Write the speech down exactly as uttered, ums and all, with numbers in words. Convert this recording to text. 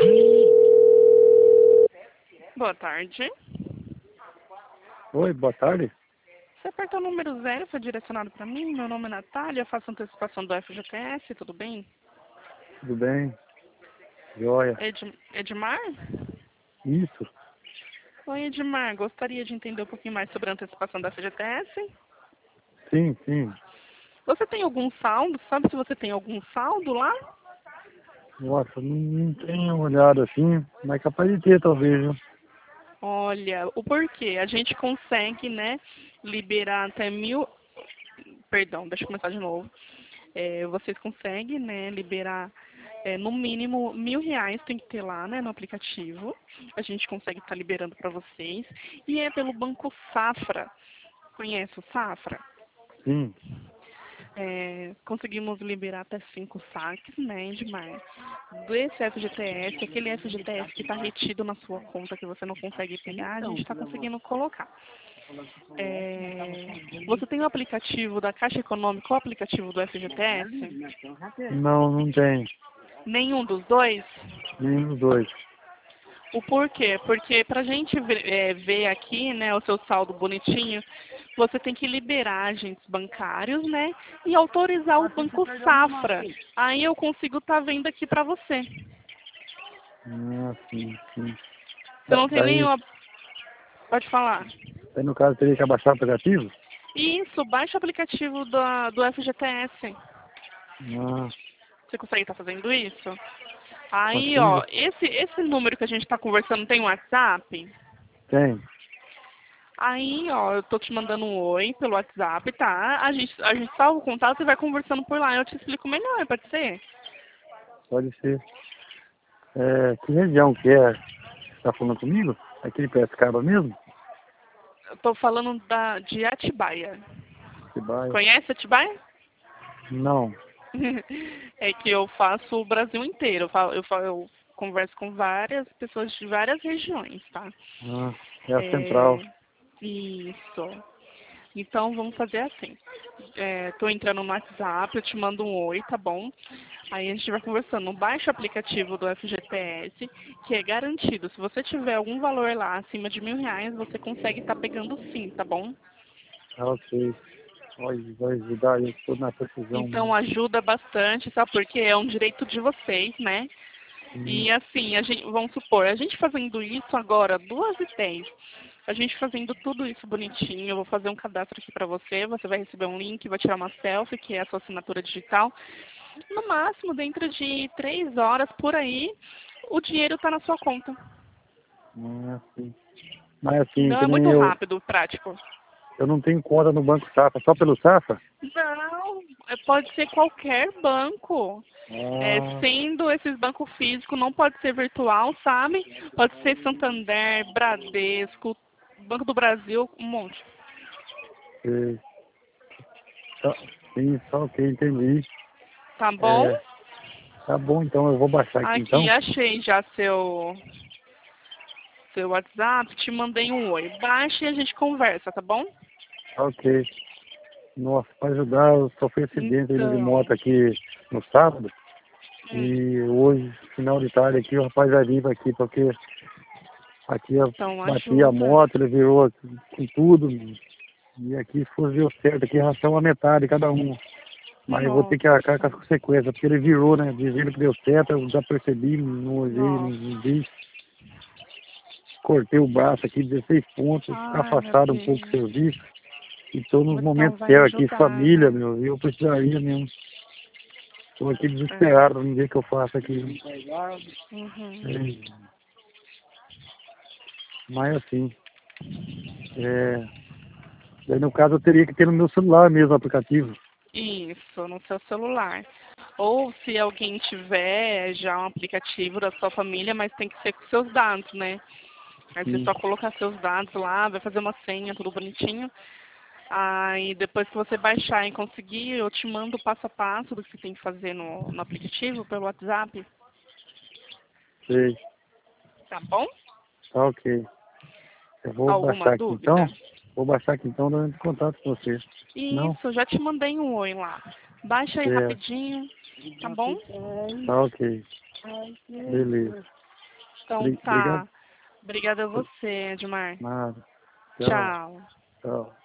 Boa tarde. Oi, boa tarde. Você apertou o número zero, foi direcionado para mim. Meu nome é Natália, eu faço antecipação do F G T S, tudo bem? Tudo bem? Joia. Ed, Edmar? Isso. Oi, Edmar. Gostaria de entender um pouquinho mais sobre a antecipação do F G T S? Sim, sim. Você tem algum saldo? Sabe se você tem algum saldo lá? Nossa, não, não tenho olhado assim, mas capaz de ter talvez, viu? Olha, o porquê? A gente consegue, né, liberar até mil... Perdão, deixa eu começar de novo. É, vocês conseguem, né, liberar é, no mínimo mil reais, tem que ter lá, né, no aplicativo. A gente consegue estar liberando para vocês. E é pelo Banco Safra. Conhece o Safra? Sim. É, conseguimos liberar até cinco saques, né, Edmar? Desse F G T S, aquele F G T S que está retido na sua conta, que você não consegue pegar, a gente está conseguindo colocar. É, você tem o aplicativo da Caixa Econômica ou o aplicativo do F G T S? Não, não tem. Nenhum dos dois? Nenhum dos dois. O porquê? Porque para a gente ver, é, ver aqui, né, o seu saldo bonitinho, você tem que liberar agentes bancários, né, e autorizar o Banco Safra. Aí eu consigo estar vendo aqui para você. Ah, sim, sim. Você Da- não tem Daí, nenhuma... Pode falar. daí no caso teria que abaixar o aplicativo? Isso, baixa o aplicativo da, do F G T S. Ah, Você consegue estar fazendo isso? Aí, ó, consigo? esse, esse número que a gente está conversando tem um WhatsApp? Tem. Aí, ó, eu tô te mandando um oi pelo WhatsApp, tá? A gente, a gente salva o contato e vai conversando por lá. Eu te explico melhor, pode ser? Pode ser. É, que região que é? Você tá falando comigo? Aqui de Piracicaba mesmo? Eu tô falando da, de Atibaia. Atibaia? Conhece Atibaia? Não. É que eu faço o Brasil inteiro. Eu, falo, eu, falo, eu converso com várias pessoas de várias regiões, tá? Ah, é a central. É, isso. Então, vamos fazer assim. Estou entrando no WhatsApp, eu te mando um oi, tá bom? Aí a gente vai conversando. Baixa o aplicativo do F G T S, que é garantido. Se você tiver algum valor lá acima de mil reais, você consegue estar pegando sim, tá bom? Ah, ok. Vai, vai ajudar, eu estou na precisão Então mesmo. ajuda bastante, sabe? Porque é um direito de vocês, né? Hum, E assim, a gente, vamos supor, a gente fazendo isso agora, duas e dez, a gente fazendo tudo isso bonitinho, eu vou fazer um cadastro aqui pra você, você vai receber um link, vai tirar uma selfie, que é a sua assinatura digital. No máximo, dentro de três horas, por aí, o dinheiro tá na sua conta. ah, sim. Mas assim, Não, que é nem muito eu, rápido, prático. eu não tenho conta no Banco Safra, só pelo Safra? Não, é- pode ser qualquer banco. É, Ah, sendo esses bancos físicos, não pode ser virtual, sabe? Pode ser Santander, Bradesco, Banco do Brasil, um monte. sei. Tá, sim, só ok, entendi. Tá bom? É, tá bom, então eu vou baixar aqui Aqui, então. achei já seu, seu WhatsApp, te mandei um oi. Baixa e a gente conversa, tá bom? Tá ok. Nossa, para ajudar, eu sofri acidente ainda de Então, moto aqui no sábado. hum, E hoje, final de tarde aqui, o rapaz arriba aqui, porque aqui eu então bati a ajuda. moto, ele virou com tudo. E aqui, se fosse deu certo, aqui ração a metade cada um. Mas eu vou ter que arcar com as Nossa, consequências, porque ele virou, né? Dizendo que deu certo, eu já percebi, não olhei, não, nossa. não vi. Cortei o braço aqui, dezesseis pontos, Ai, meu afastado um pouco do Deus. serviço. E estou nos Então momentos vai certos aqui, ajudar, família, né? meu, e eu precisaria mesmo. Estou aqui É. desesperado, vamos ver o que eu faço aqui. Uhum. É, mas assim, é, daí no caso eu teria que ter no meu celular mesmo o aplicativo. Isso, no seu celular. Ou se alguém tiver já um aplicativo da sua família, mas tem que ser com seus dados, né? Aí você Sim, só colocar seus dados lá, vai fazer uma senha, tudo bonitinho. Aí depois que você baixar e conseguir, eu te mando o passo a passo do que você tem que fazer no, no aplicativo pelo WhatsApp, sei, tá bom? tá ok. Eu vou Alguma baixar aqui então. dúvida? Vou baixar aqui então, dando contato com você. Não? Isso, já te mandei um oi lá. Baixa aí Certo. rapidinho, tá bom? Tá ok. Beleza. Então Obri- tá. Obrigado. Obrigada a você, Edmar. Nada. Tchau. Tchau.